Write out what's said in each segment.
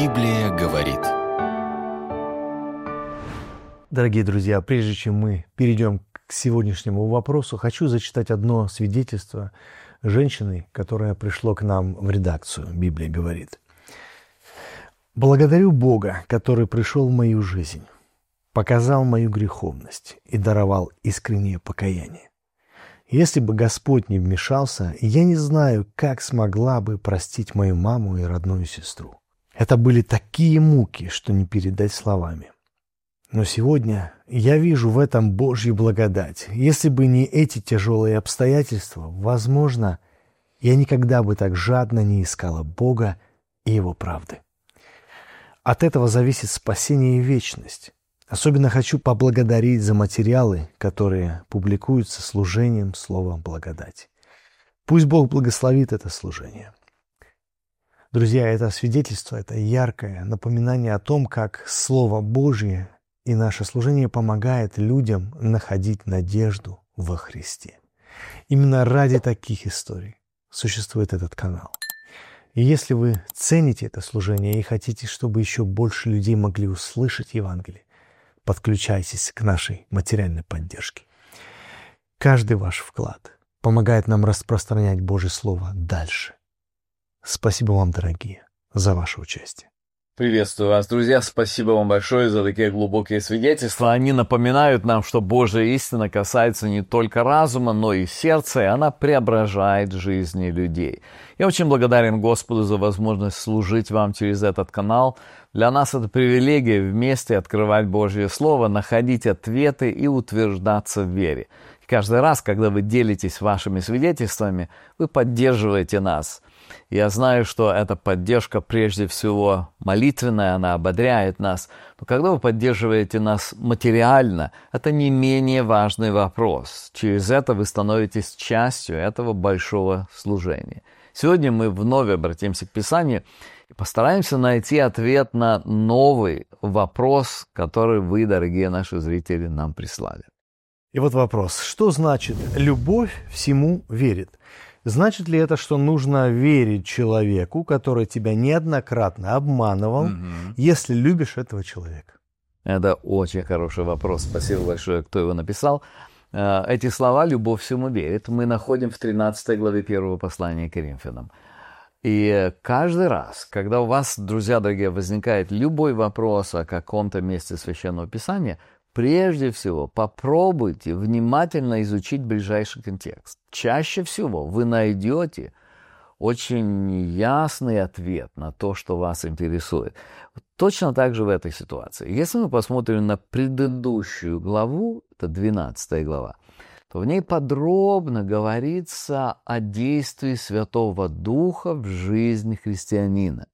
Библия говорит. Дорогие друзья, прежде чем мы перейдем к сегодняшнему вопросу, хочу зачитать одно свидетельство женщины, которое пришло к нам в редакцию «Библия говорит». «Благодарю Бога, который пришел в мою жизнь, показал мою греховность и даровал искреннее покаяние. Если бы Господь не вмешался, я не знаю, как смогла бы простить мою маму и родную сестру. Это были такие муки, что не передать словами. Но сегодня я вижу в этом Божью благодать. Если бы не эти тяжелые обстоятельства, возможно, я никогда бы так жадно не искала Бога и Его правды. От этого зависит спасение и вечность. Особенно хочу поблагодарить за материалы, которые публикуются служением Слова Благодати. Пусть Бог благословит это служение. Друзья, это свидетельство, это яркое напоминание о том, как Слово Божье и наше служение помогает людям находить надежду во Христе. Именно ради таких историй существует этот канал. И если вы цените это служение и хотите, чтобы еще больше людей могли услышать Евангелие, подключайтесь к нашей материальной поддержке. Каждый ваш вклад помогает нам распространять Божье Слово дальше. Спасибо вам, дорогие, за ваше участие. Приветствую вас, друзья. Спасибо вам большое за такие глубокие свидетельства. Они напоминают нам, что Божья истина касается не только разума, но и сердца, и она преображает жизни людей. Я очень благодарен Господу за возможность служить вам через этот канал. Для нас это привилегия вместе открывать Божье Слово, находить ответы и утверждаться в вере. Каждый раз, когда вы делитесь вашими свидетельствами, вы поддерживаете нас. Я знаю, что эта поддержка прежде всего молитвенная, она ободряет нас. Но когда вы поддерживаете нас материально, это не менее важный вопрос. Через это вы становитесь частью этого большого служения. Сегодня мы вновь обратимся к Писанию и постараемся найти ответ на новый вопрос, который вы, дорогие наши зрители, нам прислали. И вот вопрос. Что значит «любовь всему верит»? Значит ли это, что нужно верить человеку, который тебя неоднократно обманывал, если любишь этого человека? Это очень хороший вопрос. Спасибо большое, кто его написал. Эти слова «любовь всему верит» мы находим в 13 главе 1 послания к Коринфянам. И каждый раз, когда у вас, друзья дорогие, возникает любой вопрос о каком-то месте Священного Писания, прежде всего попробуйте внимательно изучить ближайший контекст. Чаще всего вы найдете очень ясный ответ на то, что вас интересует. Точно так же в этой ситуации. Если мы посмотрим на предыдущую главу, это 12 глава, то в ней подробно говорится о действии Святого Духа в жизни христианина.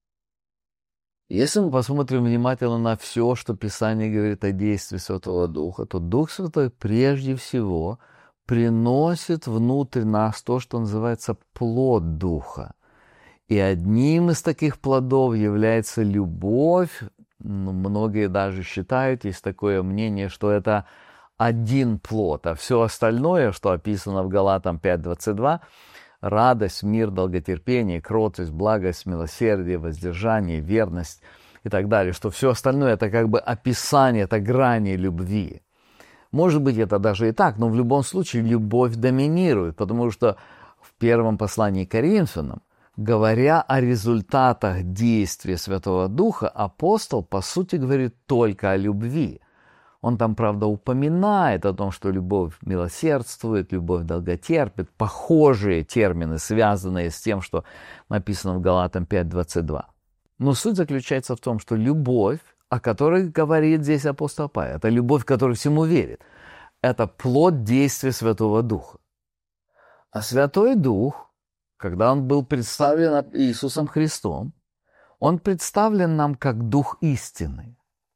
Если мы посмотрим внимательно на все, что Писание говорит о действии Святого Духа, то Дух Святой прежде всего приносит внутрь нас то, что называется плод Духа. И одним из таких плодов является любовь. Многие даже считают, есть такое мнение, что это один плод, а все остальное, что описано в Галатам 5:22, радость, мир, долготерпение, кротость, благость, милосердие, воздержание, верность и так далее, что все остальное это как бы описание, это грани любви. Может быть, это даже и так, но в любом случае любовь доминирует, потому что в первом послании к Коринфянам, говоря о результатах действия Святого Духа, апостол, по сути, говорит только о любви. Он там, правда, упоминает о том, что любовь милосердствует, любовь долготерпит, похожие термины, связанные с тем, что написано в Галатам 5:22. Но суть заключается в том, что любовь, о которой говорит здесь апостол Павел, это любовь, которая всему верит. Это плод действия Святого Духа. А Святой Дух, когда Он был представлен Иисусом Христом, Он представлен нам как Дух истины.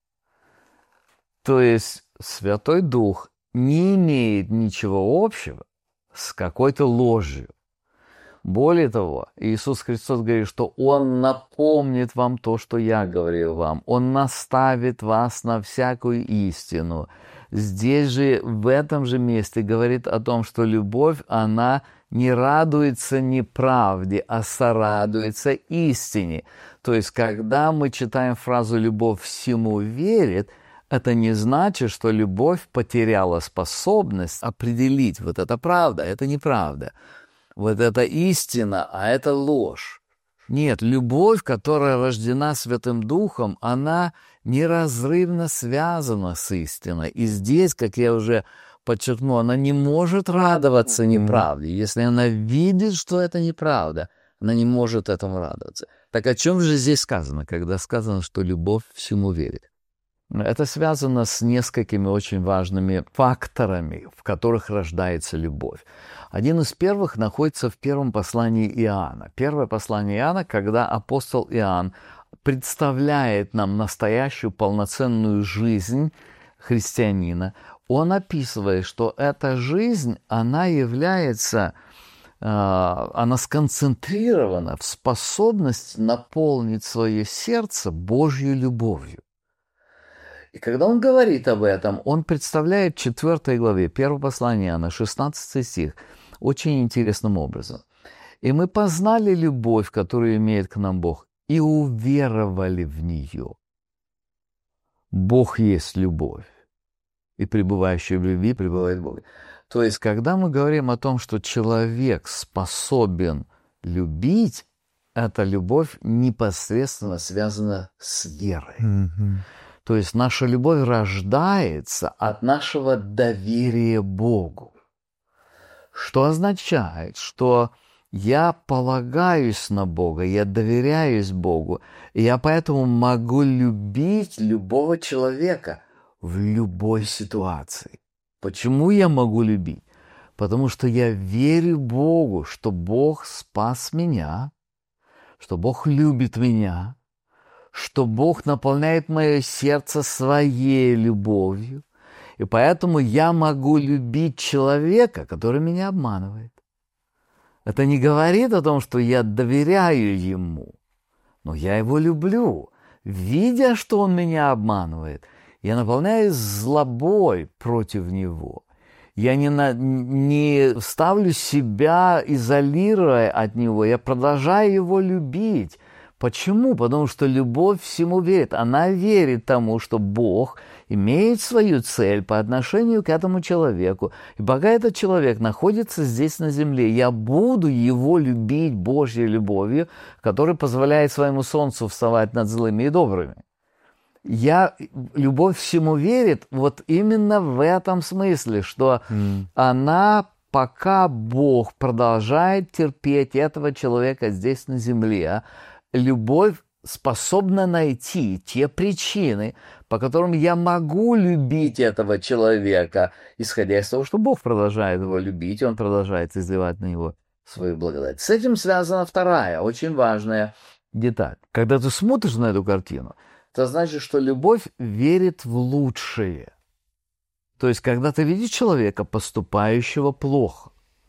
То есть Святой Дух не имеет ничего общего с какой-то ложью. Более того, Иисус Христос говорит, что Он напомнит вам то, что я говорил вам. Он наставит вас на всякую истину, здесь же, в этом же месте говорит о том, что любовь, она не радуется неправде, а сорадуется истине. То есть, когда мы читаем фразу «любовь всему верит», это не значит, что любовь потеряла способность определить, вот это правда, это неправда, вот это истина, а это ложь. Нет, любовь, которая рождена Святым Духом, она неразрывно связана с истиной. И здесь, как я уже подчеркнул, она не может радоваться неправде. Если она видит, что это неправда, она не может этому радоваться. Так о чем же здесь сказано, когда сказано, что любовь всему верит? Это связано с несколькими очень важными факторами, в которых рождается любовь. Один из первых находится в первом послании Иоанна. Первое послание Иоанна, когда апостол Иоанн представляет нам настоящую полноценную жизнь христианина, он описывает, что эта жизнь, она сконцентрирована в способности наполнить свое сердце Божьей любовью. И когда он говорит об этом, он представляет в 4 главе 1 послания Иоанна, 16 стих, очень интересным образом. «И мы познали любовь, которую имеет к нам Бог, и уверовали в нее». Бог есть любовь, и пребывающий в любви пребывает в Боге. То есть, когда мы говорим о том, что человек способен любить, эта любовь непосредственно связана с верой. То есть наша любовь рождается от нашего доверия Богу, что означает, что я полагаюсь на Бога, я доверяюсь Богу, и я поэтому могу любить любого человека в любой ситуации. Почему я могу любить? Потому что я верю Богу, что Бог спас меня, что Бог любит меня, что Бог наполняет мое сердце своей любовью, и поэтому я могу любить человека, который меня обманывает. Это не говорит о том, что я доверяю ему, но я его люблю. Видя, что он меня обманывает, я наполняюсь злобой против него. Я не ставлю себя, изолируя от него, я продолжаю его любить. Почему? Потому что любовь всему верит. Она верит тому, что Бог имеет свою цель по отношению к этому человеку. И пока этот человек находится здесь на земле, я буду его любить Божьей любовью, которая позволяет своему солнцу вставать над злыми и добрыми. Любовь всему верит вот именно в этом смысле, что она, пока Бог продолжает терпеть этого человека здесь на земле, любовь способна найти те причины, по которым я могу любить этого человека, исходя из того, что Бог продолжает его любить, и Он продолжает изливать на него свою благодать. С этим связана вторая, очень важная деталь. Когда ты смотришь на эту картину, это значит, что любовь верит в лучшее. То есть, когда ты видишь человека, поступающего плохо,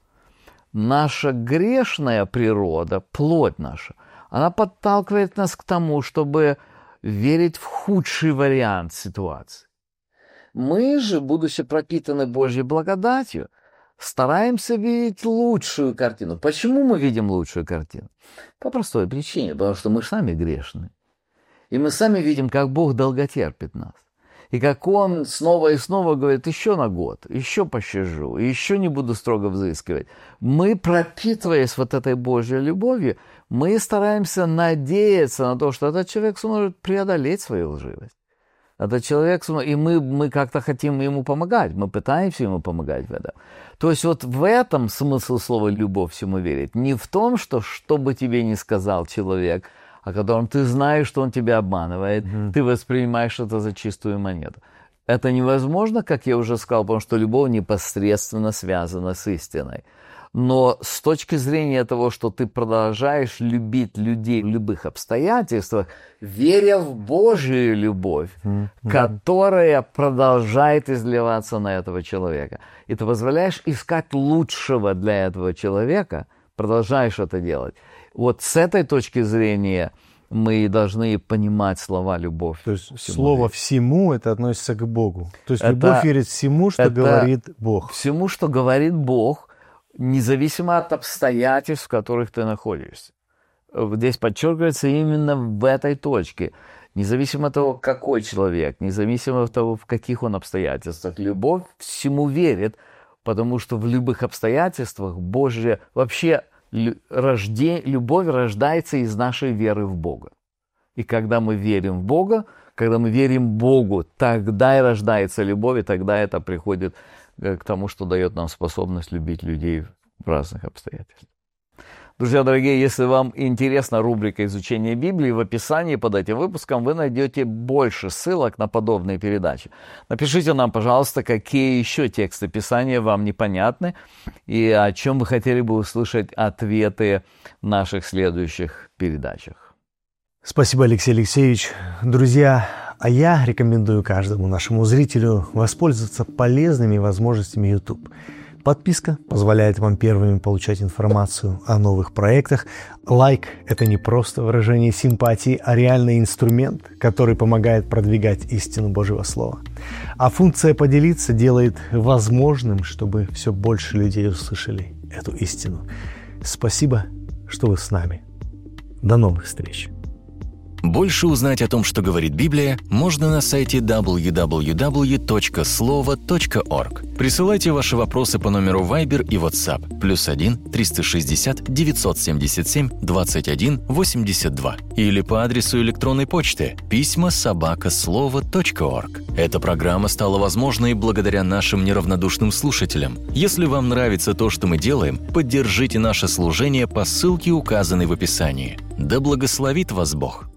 наша грешная природа, плоть наша, она подталкивает нас к тому, чтобы верить в худший вариант ситуации. Мы же, будучи пропитаны Божьей благодатью, стараемся видеть лучшую картину. Почему мы видим лучшую картину? По простой причине, потому что мы сами грешны. И мы сами видим, как Бог долготерпит нас. И как Он снова и снова говорит: еще на год, еще пощажу, еще не буду строго взыскивать. Мы, пропитываясь вот этой Божьей любовью, мы стараемся надеяться на то, что этот человек сможет преодолеть свою лживость. Этот человек, и мы как-то хотим ему помогать, мы пытаемся ему помогать в этом. То есть вот в этом смысл слова «любовь всему верит». Не в том, что бы тебе ни сказал человек, о котором ты знаешь, что он тебя обманывает, ты воспринимаешь это за чистую монету. Это невозможно, как я уже сказал, потому что любовь непосредственно связана с истиной. Но с точки зрения того, что ты продолжаешь любить людей в любых обстоятельствах, веря в Божью любовь, которая продолжает изливаться на этого человека, и ты позволяешь искать лучшего для этого человека, продолжаешь это делать. Вот с этой точки зрения мы должны понимать слова «любовь». То есть слово верит. «всему» это относится к Богу. То есть Это- любовь верит всему, что это- говорит Бог. Всему, что говорит Бог, независимо от обстоятельств, в которых ты находишься. Здесь подчеркивается именно в этой точке. Независимо от того, какой человек, независимо от того, в каких он обстоятельствах, любовь всему верит, потому что в любых обстоятельствах Божья вообще любовь рождается из нашей веры в Бога. И когда мы верим в Бога, когда мы верим Богу, тогда и рождается любовь, и тогда это приходит к тому, что дает нам способность любить людей в разных обстоятельствах. Друзья дорогие, если вам интересна рубрика изучения Библии, в описании под этим выпуском вы найдете больше ссылок на подобные передачи. Напишите нам, пожалуйста, какие еще тексты Писания вам непонятны и о чем вы хотели бы услышать ответы в наших следующих передачах. Спасибо, Алексей Алексеевич. Друзья, а я рекомендую каждому нашему зрителю воспользоваться полезными возможностями YouTube. Подписка позволяет вам первыми получать информацию о новых проектах. Лайк – это не просто выражение симпатии, а реальный инструмент, который помогает продвигать истину Божьего Слова. А функция «поделиться» делает возможным, чтобы все больше людей услышали эту истину. Спасибо, что вы с нами. До новых встреч. Больше узнать о том, что говорит Библия, можно на сайте www.slovo.org. Присылайте ваши вопросы по номеру Viber и WhatsApp +1 360 977 21 82 или по адресу электронной почты pisma@slovo.org. Эта программа стала возможной благодаря нашим неравнодушным слушателям. Если вам нравится то, что мы делаем, поддержите наше служение по ссылке, указанной в описании. Да благословит вас Бог!